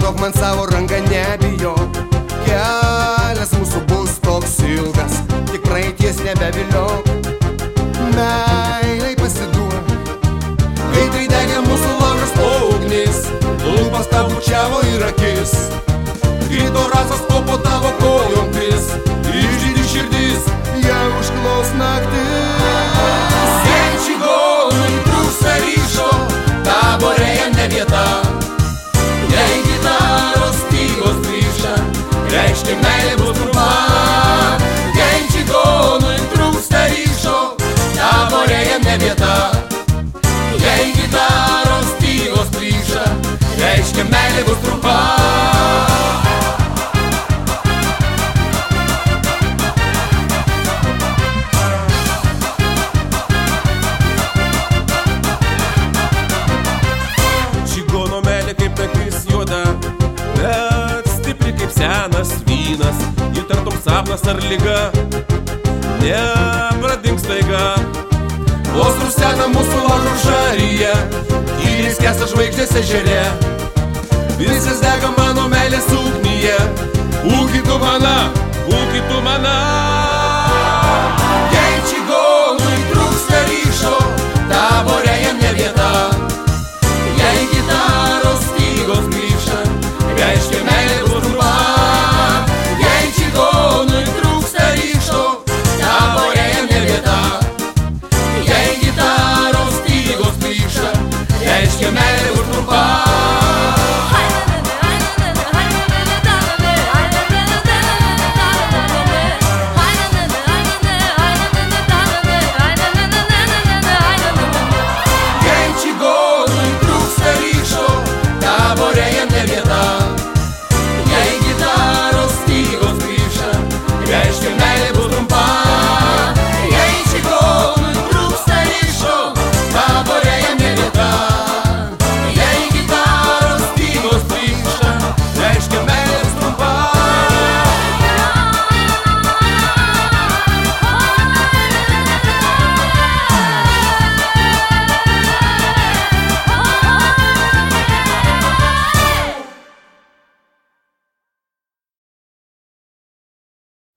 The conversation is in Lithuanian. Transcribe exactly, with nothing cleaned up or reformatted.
Paduok man savo ranką, nebijok. Kelias mūsų bus toks ilgas, tik praeities nebeviliok. Meilei pasiduok, kai tai degė mūsų laužas ugnis. Lūpas tau bučiavo ir akis, krito rasas po tavo kojom kris. Išdidi širdis, ją užklaus naktis. Jei čigonui trūksta ryšo, tabore jam ne vieta. Jei gitaros stygos grįžta, reiškia meilė bus trumpa. Jei čigonui trūksta ryšo, tabore jam ne vieta. Jei gitaros stygos grįžta, reiškia meilė bus trumpa. Čigono meilė kaip naktis juoda, bet stipri kaip senas vynas. Ji tartum sapnas ar liga, nepradings staiga. Vos rusena mūsų laužo žaryje, tyliai skęsta žvaigždės ežere. Viskas dega mano meilės ugnyje. Būki tu mana, būki tu mana.